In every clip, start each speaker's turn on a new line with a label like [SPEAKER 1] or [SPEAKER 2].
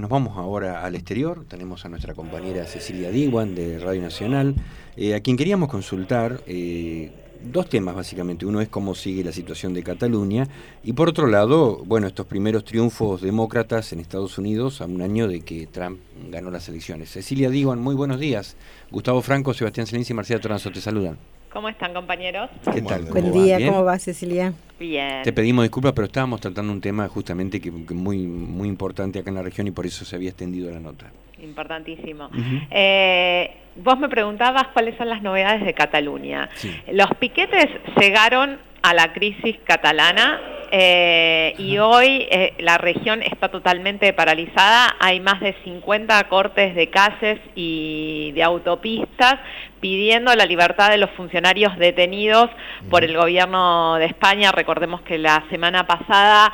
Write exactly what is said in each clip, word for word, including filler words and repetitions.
[SPEAKER 1] nos vamos ahora al exterior. Tenemos a nuestra compañera Cecilia Diwan de Radio Nacional, eh, a quien queríamos consultar eh, dos temas básicamente. Uno es cómo sigue la situación de Cataluña y por otro lado, bueno, estos primeros triunfos demócratas en Estados Unidos a un año de que Trump ganó las elecciones. Cecilia Diwan, muy buenos días. Gustavo Franco, Sebastián Celenzi y Marcela Toranzo te saludan.
[SPEAKER 2] ¿Cómo están, compañeros?
[SPEAKER 1] ¿Qué tal?
[SPEAKER 3] Buen día, ¿Bien? ¿Cómo va, Cecilia?
[SPEAKER 2] Bien.
[SPEAKER 1] Te pedimos disculpas, pero estábamos tratando un tema justamente que, que muy muy importante acá en la región y por eso se había extendido la nota.
[SPEAKER 2] Importantísimo. Uh-huh. eh, vos me preguntabas cuáles son las novedades de Cataluña. Sí. Los piquetes llegaron a la crisis catalana eh, y hoy eh, la región está totalmente paralizada. Hay más de cincuenta cortes de calles y de autopistas pidiendo la libertad de los funcionarios detenidos por el gobierno de España. Recordemos que la semana pasada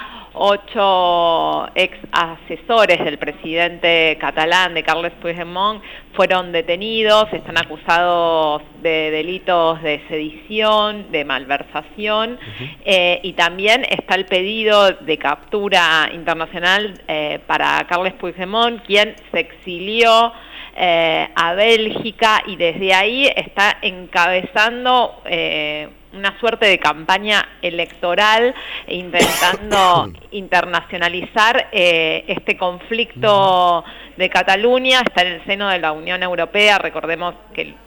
[SPEAKER 2] ocho ex asesores del presidente catalán, de Carles Puigdemont, fueron detenidos, están acusados de delitos de sedición, de malversación, uh-huh. eh, y también está el pedido de captura internacional eh, para Carles Puigdemont, quien se exilió eh, a Bélgica y desde ahí está encabezando eh, una suerte de campaña electoral intentando internacionalizar eh, este conflicto de Cataluña. Está en el seno de la Unión Europea. Recordemos que el,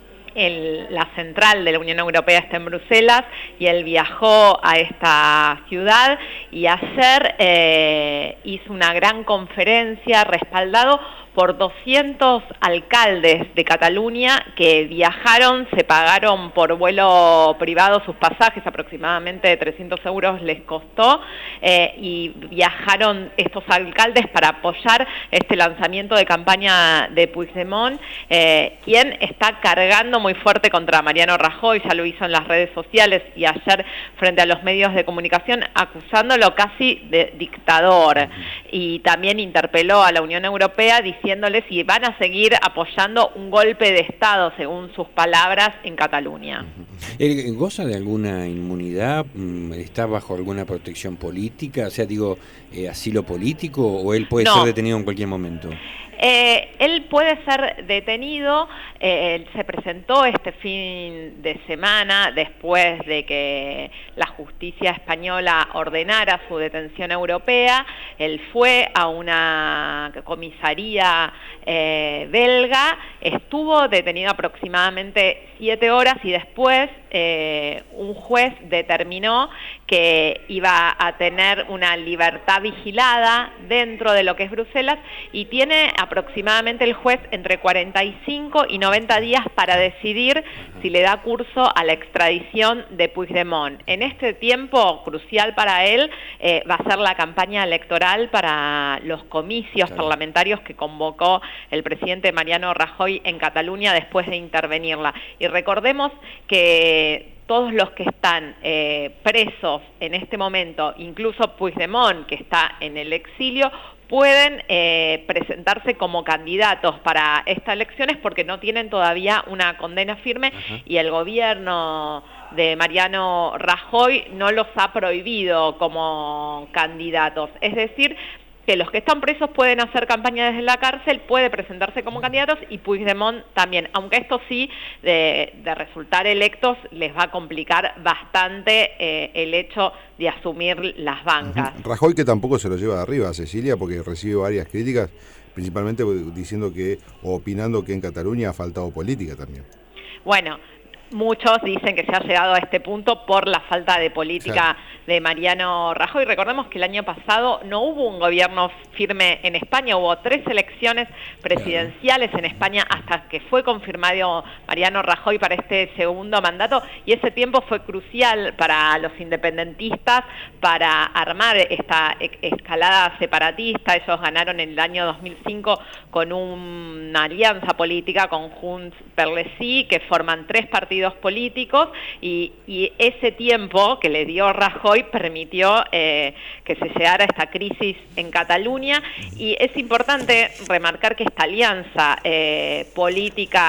[SPEAKER 2] el, la central de la Unión Europea está en Bruselas y él viajó a esta ciudad y ayer eh, hizo una gran conferencia respaldado por doscientos alcaldes de Cataluña que viajaron, se pagaron por vuelo privado sus pasajes, aproximadamente trescientos euros les costó, eh, y viajaron estos alcaldes para apoyar este lanzamiento de campaña de Puigdemont, eh, quien está cargando muy fuerte contra Mariano Rajoy, ya lo hizo en las redes sociales y ayer frente a los medios de comunicación, acusándolo casi de dictador, y también interpeló a la Unión Europea diciendo diciéndoles si van a seguir apoyando un golpe de Estado, según sus palabras, en Cataluña.
[SPEAKER 1] ¿Él goza de alguna inmunidad? ¿Está bajo alguna protección política? O sea, digo, eh, asilo político, o él puede no. ser detenido en cualquier momento.
[SPEAKER 2] Eh, él puede ser detenido, eh, él se presentó este fin de semana después de que la justicia española ordenara su detención europea. Él fue a una comisaría eh, belga, estuvo detenido aproximadamente siete horas y después eh, un juez determinó que iba a tener una libertad vigilada dentro de lo que es Bruselas y tiene aproximadamente el juez entre cuarenta y cinco y noventa días para decidir si le da curso a la extradición de Puigdemont. En este tiempo crucial para él eh, va a ser la campaña electoral para los comicios claro. parlamentarios que convocó el presidente Mariano Rajoy en Cataluña después de intervenirla. Y recordemos que todos los que están eh, presos en este momento, incluso Puigdemont, que está en el exilio, pueden eh, presentarse como candidatos para estas elecciones porque no tienen todavía una condena firme. Ajá. Y el gobierno de Mariano Rajoy no los ha prohibido como candidatos. Es decir, que los que están presos pueden hacer campaña desde la cárcel, puede presentarse como candidatos y Puigdemont también, aunque esto sí, de, de resultar electos, les va a complicar bastante eh, el hecho de asumir las bancas.
[SPEAKER 4] Uh-huh. Rajoy, que tampoco se lo lleva de arriba, Cecilia, porque recibe varias críticas, principalmente diciendo que, o opinando que en Cataluña ha faltado política también.
[SPEAKER 2] Bueno, muchos dicen que se ha llegado a este punto por la falta de política sí. de Mariano Rajoy. Recordemos que el año pasado no hubo un gobierno firme en España, hubo tres elecciones presidenciales en España hasta que fue confirmado Mariano Rajoy para este segundo mandato, y ese tiempo fue crucial para los independentistas para armar esta escalada separatista. Ellos ganaron en el año dos mil cinco con una alianza política con Junts per les Sí, que forman tres partidos políticos, y, y ese tiempo que le dio Rajoy permitió eh, que se llegara a esta crisis en Cataluña. Y es importante remarcar que esta alianza eh, política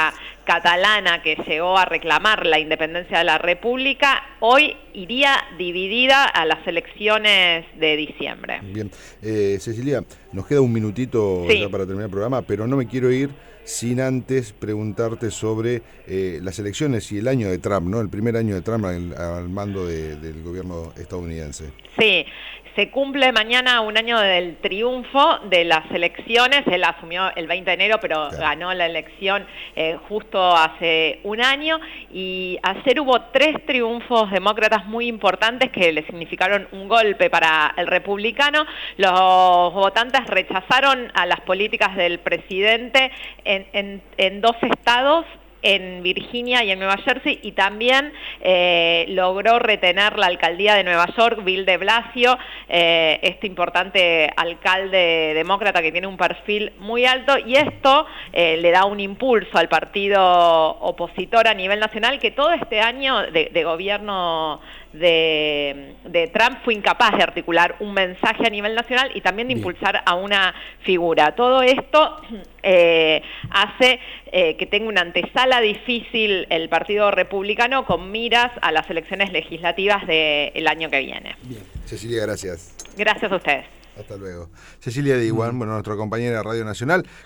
[SPEAKER 2] catalana que llegó a reclamar la independencia de la República, hoy iría dividida a las elecciones de diciembre.
[SPEAKER 4] Bien, eh, Cecilia, nos queda un minutito sí. ya para terminar el programa, pero no me quiero ir sin antes preguntarte sobre eh, las elecciones y el año de Trump, ¿no? El primer año de Trump al, al mando de, del gobierno estadounidense.
[SPEAKER 2] Sí. Se cumple mañana un año del triunfo de las elecciones. Él asumió el veinte de enero, pero claro. ganó la elección eh, justo hace un año. Y ayer hubo tres triunfos demócratas muy importantes que le significaron un golpe para el republicano. Los votantes rechazaron a las políticas del presidente en, en, en dos estados, en Virginia y en Nueva Jersey, y también eh, logró retener la alcaldía de Nueva York, Bill de Blasio, eh, este importante alcalde demócrata que tiene un perfil muy alto, y esto eh, le da un impulso al partido opositor a nivel nacional, que todo este año de, de gobierno de, de Trump fue incapaz de articular un mensaje a nivel nacional y también de impulsar a una figura. Todo esto eh, hace eh, que tenga una antesala difícil el Partido Republicano con miras a las elecciones legislativas del año que viene.
[SPEAKER 4] Bien. Cecilia, gracias.
[SPEAKER 2] Gracias a ustedes.
[SPEAKER 4] Hasta luego. Cecilia Diwan, bueno, nuestra compañera de Radio Nacional,